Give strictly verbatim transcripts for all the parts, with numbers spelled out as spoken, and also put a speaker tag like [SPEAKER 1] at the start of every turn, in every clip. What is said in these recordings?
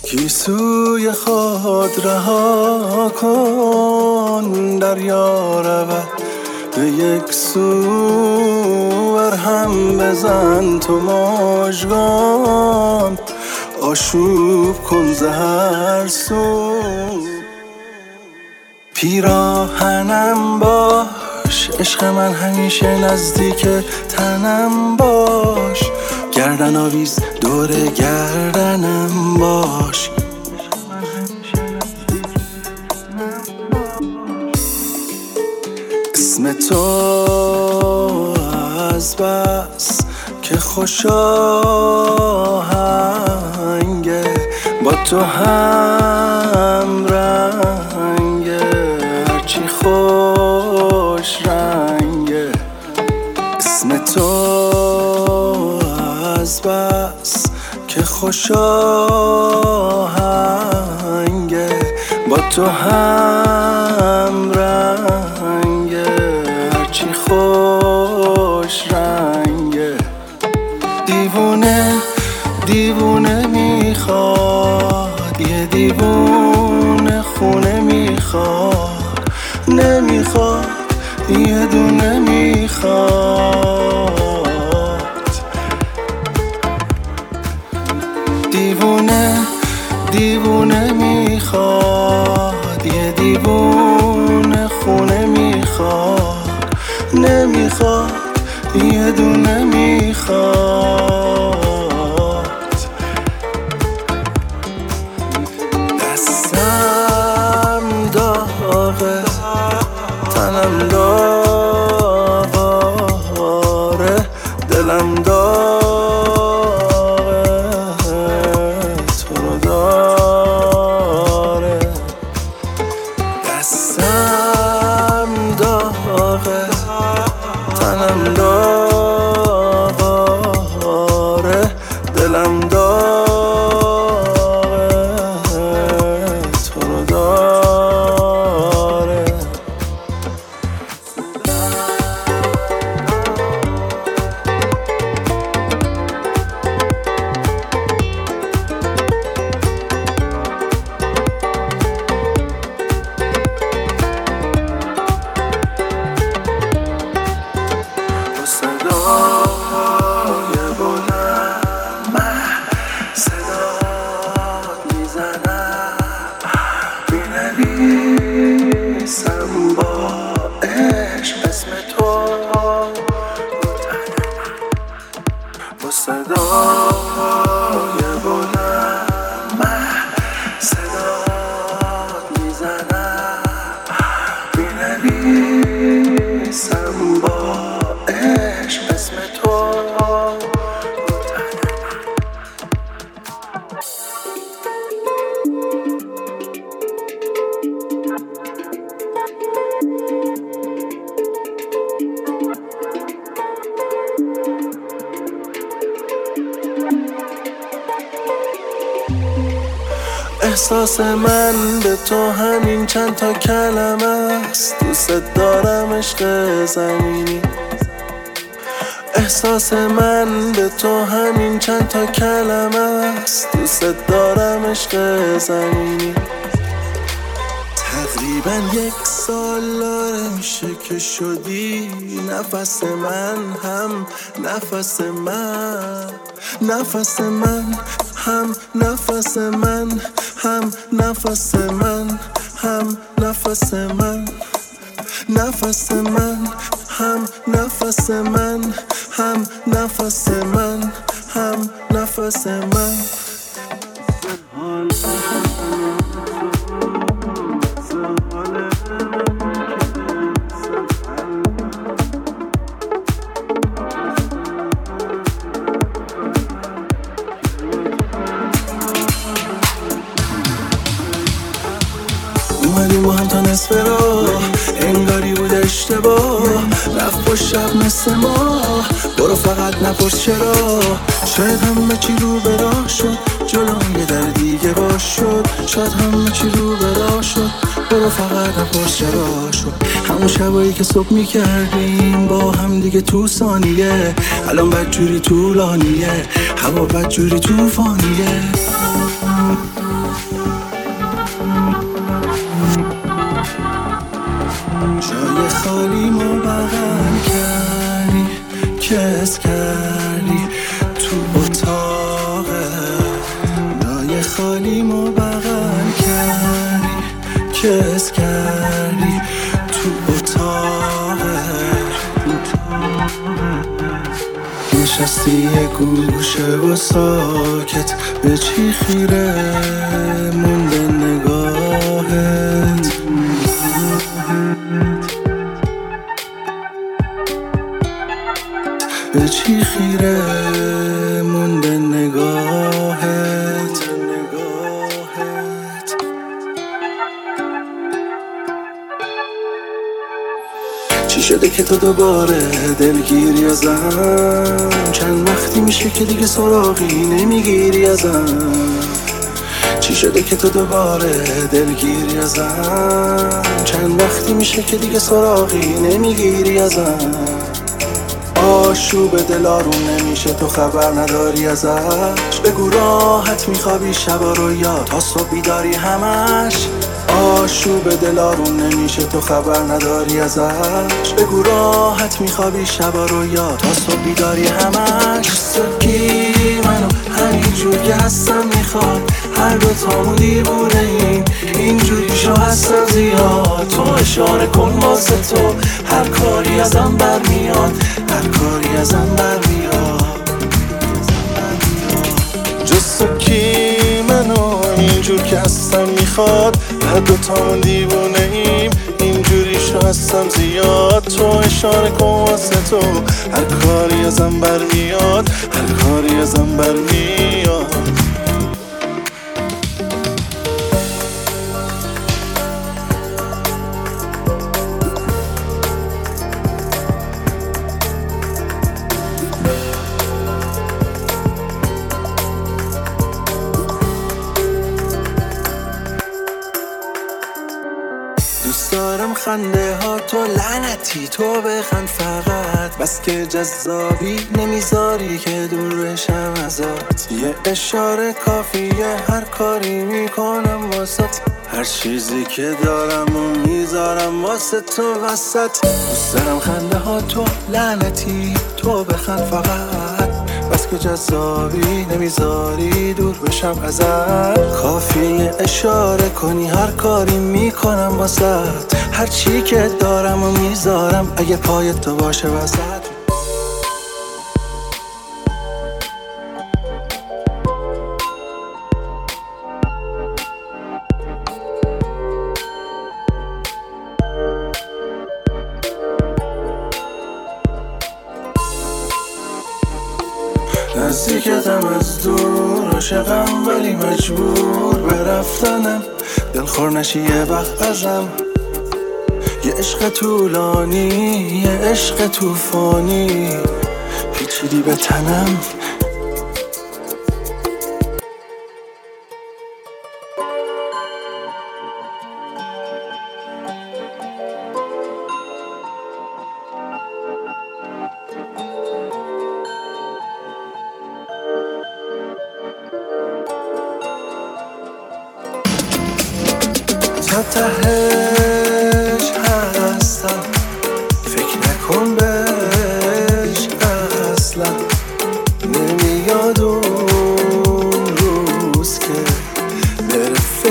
[SPEAKER 1] گیسوی خود رها کن، دریا رود به یک سو، بر هم بزن تو مژگان، آشوب کن ز هر سو. پیراهنم باش عشق من، همیشه نزدیک تنم باش، گردن آویز دور گردنم باش. اسم تو از بس که خوش آهنگه، با تو هم رنگه، هرچی خوش رنگه. اسم تو از بس که خوش آهنگه، با تو هم رنگه، هرچی خوش رنگه. دیوونه دیوونه میخواد، یه دیوونه خونه میخواد، نمیخواد یه دونه میخواد. دیوونه دیوونه میخواد، یه دیوونه خونه میخواد، نمیخواد یه دونه میخواد. دستم داغه، تنم داغه، دلم داغه، تو رو داره. دستم داغه، تنم داغه، دلم داغه، تو رو داره. صدای بلند من صدات میزنم، مینویسم با عشق اسم تو رو تنم. با صدای بلند من صدات میزنم، مینویسم با عشق اسم تو رو تنم. احساس من به تو همین چند تا کلمه است، دوست دارم عشق زمینی. احساس من به تو همین چند تا کلمه است، دوست دارم عشق زمینی. تقریبا یک سال داره میشه که شدی نفس من، هم نفس من، نفس من، هم نفس من، هم نفس من، هم نفس من، نفس من، هم نفس من، هم نفس من، هم نفس من. اومدیم با هم تا نصف راه، انگاری بود اشتباه، رفت با شب مثل ما. برو فقط نپرس چرا، شاید همه چی رو به راه شد، جلوم یه در دیگه باش شد. شاید همه چی رو به راه شد، برو فقط نپرس چرا شد. همون شبایی که صبح میکردیم با هم دیگه تو ثانیه، الان بدجوری طولانیه، هوا بدجوری توفانیه. حالیمو بغل کردی، کس کردی تو اتاقت، نشستی یه گوشه و ساکت، به چی خیره مونده نگاهت، به چی خیره مونده نگاهت، نگاهت. چی شده که تو دوباره دلگیری ازم؟ چند وقتی میشه که دیگه سراغی نمیگیری ازم؟ چی شده که تو دوباره دلگیری ازم؟ چند وقتی میشه که دیگه سراغی نمیگیری ازم؟ آشوب دل آروم نمیشه تو خبر نداری ازش؟ بگو راحت میخوابی شبا رو یا تا صبح بیداری همش؟ آشوب دل آروم نمیشه تو خبر نداری ازش؟ بگو راحت میخوابی شبا رو یا تا صبح بیداری همش؟ صبحی منو همینجور که هستم میخواد، هر دو تامون دیوونه ایم اینجوری شو هستم زیاد، تو اشاره کن واسه تو هر کاری ازم برمیاد، هر کاری ازم برمیاد. جز تو کی منو اینجور که هستم میخواد، هر دوتامون دیوونه ایم اینجوری شو هستم زیاد، تو اشاره کن واسه تو هر کاری ازم برمیاد، هر کاری ازم برمیاد. دوست دارم خنده ها تو لعنتی، تو بخند فقط، بس که جذابی نمیذاری که دور بشم ازت، یه اشاره کافیه هر کاری میکنم واسط، هر چیزی که دارم و میذارم واسه تو وسط. دوست دارم خنده ها تو لعنتی، تو بخند فقط، بس که جذابی نمیذاری دور بشم ازت، کافیه اشاره کنی هر کاری میکنم واسط، هر چی که دارم و میذارم اگه پای تو باشه وسط. نزدیکتم از دور، عاشقم ولی مجبور به رفتنم، دلخور نشی یه وقت ازم، یه عشق طولانی یه عشق توفانی پیچیدی به تنم. تا تهش هستم، فکر نکن بهش اصلا، نمیاد اون روز که بره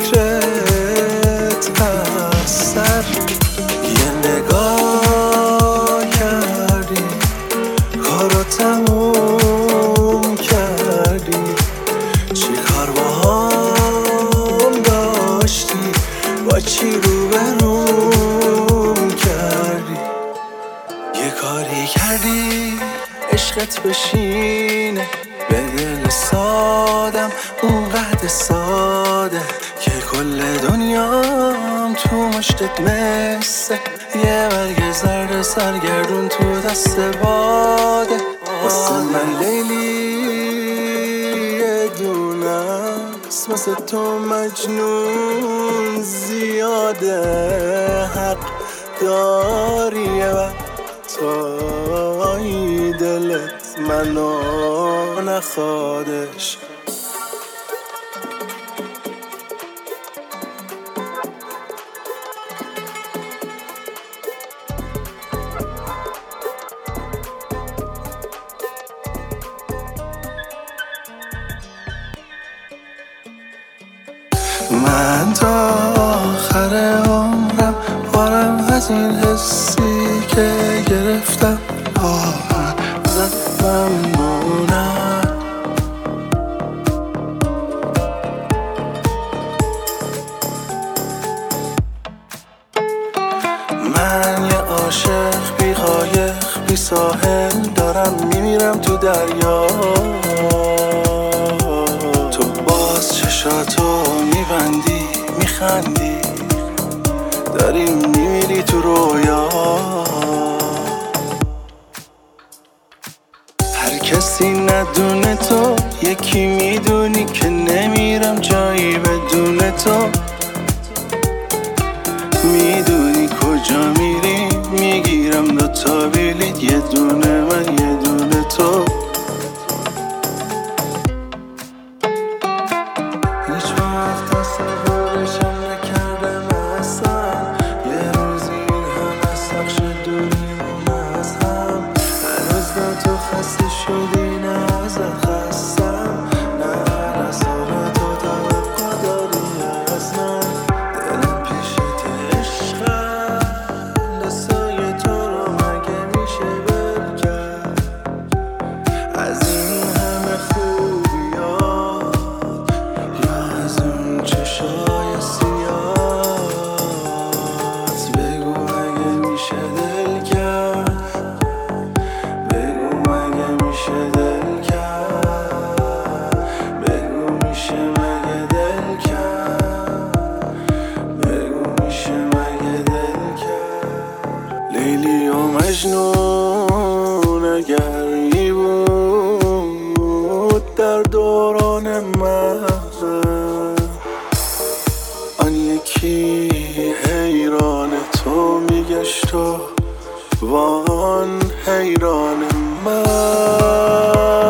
[SPEAKER 1] فکرت از سر، یه نگاه کردی کارو تموم کردی، چی کار با هم داشتی، با چی رو بروم کردی، یه کاری کردی عشقت بشینه به دل سادم اونقدر ساده که کل دنیام تو مشتت مثل یه برگ زرد سرگردون تو دست باده، واسه من لیلی یه دونه است، واسه تو مجنون زیاده، حق داری یه وقتایی دلت منو نخوادش. از این حسی که گرفتم آه ازت ممنونم. من یه عاشق بی قایق بی ساحل دارم میمیرم تو دریا. تو باز چشاتو میبندی میخندی داری میمیری تو رویا. هر کسی ندونه تو یکی میدونی که نمیرم جایی بدون تو. میدونی کجا میری میگیرم دوتا بلیط یه دونه من یه دونه تو. هیچ وقت تصورشم نکردم اصلا یه روزی این همه سخش دوریمون از هم. هنوز نه تو خسته شدی نه ازت خستم نه هر سال تو توقع داری از من. دلم پیشت عشقم دستای تو رو مگه میشه ول کرد از این همه خوبیات یا از اون چشای سیاهت. بگو مگه میشه دل کرد بگو مگه میشه دل کرد بگو میشه مگه دل کرد بگو میشه مگه دل کرد. لیلی و مجنون اگر ای بود در دوران مغز آن یکی حیران تو میگشت و وان حیران من.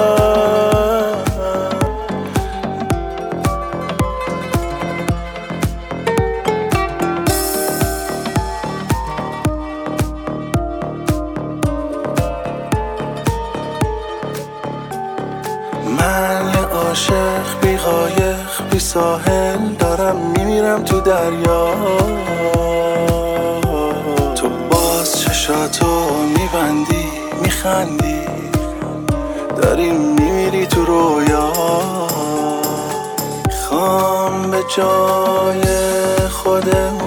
[SPEAKER 1] من یه عاشق بی قایق بی ساحل دارم میمیرم تو دریا. تو باز چشاتو میبندی میخندی داری میمیری تو رویا. خوام به جای خودمون